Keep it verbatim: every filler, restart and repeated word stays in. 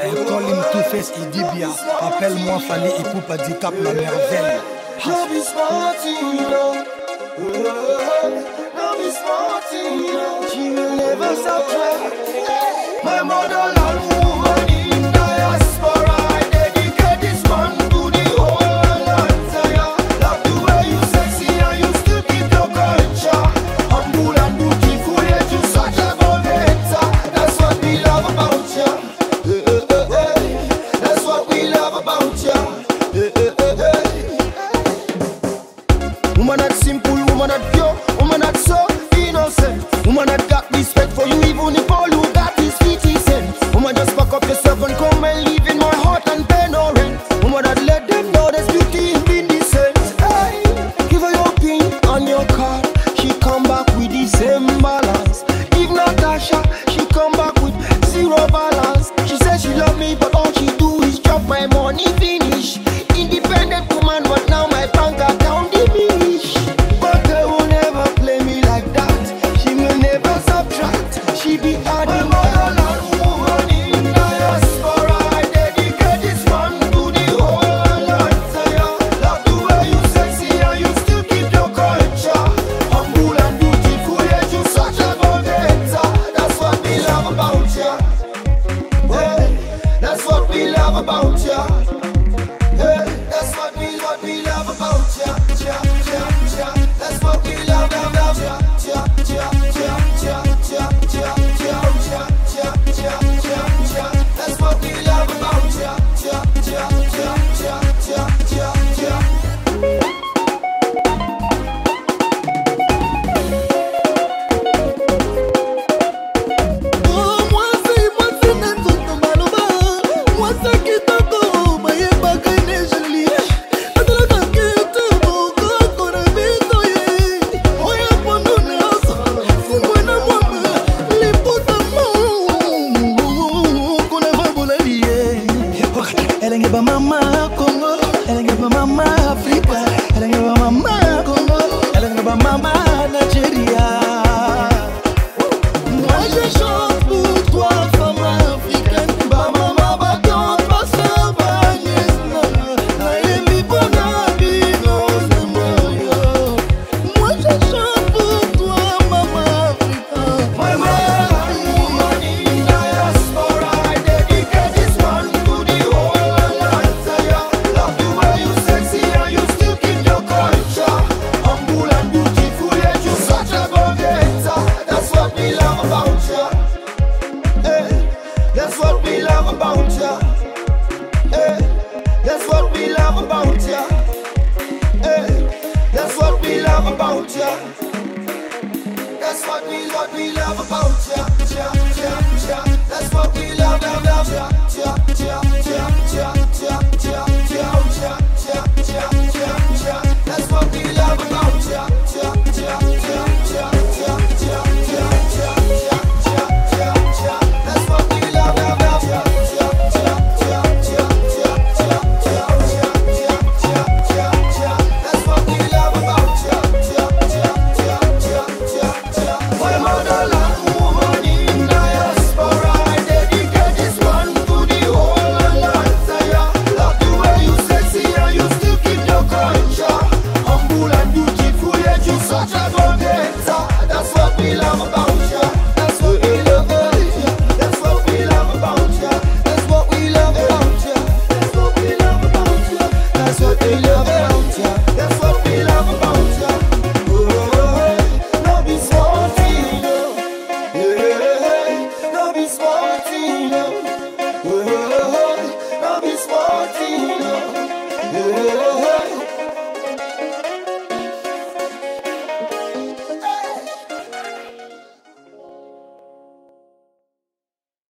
call him Two-Face Idibia. Appelle-moi Fali Ipupa Dicap la merveille. Love is Martina. Love is Martina. She will never stop trying. My motherland woman in diaspora. I dedicate this man to the whole entire. Love the way you sexy and you still keep your culture. Humble and beautiful, yet you such a go-getter. That's what we love about ya. That's what we love about ya. Woman that simple, woman that pure, woman that so innocent. Woman that got respect for you even if all you got is fifty cents. Woman just pack up yourself and come and live in my heart and pay no rent. Woman that let them know there's beauty in being decent. Hey, give her your pin on your card, she come back with the same balance. If Natasha, she come back with zero balance. She says she love me but all she do is drop my money finish. Independent woman but now my bank account diminish. But they will never play me like that. She will never subtract. She be adding motherland woman in diaspora. I dedicate this man to the whole entire. Love the way you sexy and you still keep your culture. Humble and beautiful, yet you such a go-getter. That's what we love about ya. Hey, that's what we love about ya. Hey, that's what we, what we love about ya. Ja, ja, ja. That's what we love about ya. Ja, ja, ja, ja, ja, ja, ja, ja, ja, ja, ja, ja. That's what we love about ya. Ja, ja, ja, ja, ja, ja, ja. Oh, moi c'est moi c'est n'importe maloba. Moi c'est qui t'entend, ma yéba gagne joli. Adela t'inquiète, mon gars qu'on a vite oye. Oye pour nous néosa, c'est moi na moi me. Les potes qu'on a va voler lié. Elle est pas maman Congo, elle est pas maman Africa, elle est pas maman Congo, elle est pas maman Nigeria. Moi je chante pour toi, femme africaine. Ba mama ba ton passa ba niesna. Aye mi bona bino semoyo. Moi je chante pour toi, maman africaine. My motherland woman in diaspora. I dedicate this man to the whole entire. Love the way you sexy and you still keep your culture. Humble and beautiful, yet you such a go-getter. That's what we love about ya. Hey, that's what we love about ya. Hey, that's what we love about ya. Hey, that's what we love about ya. That's what we, what we love about ya. Ja.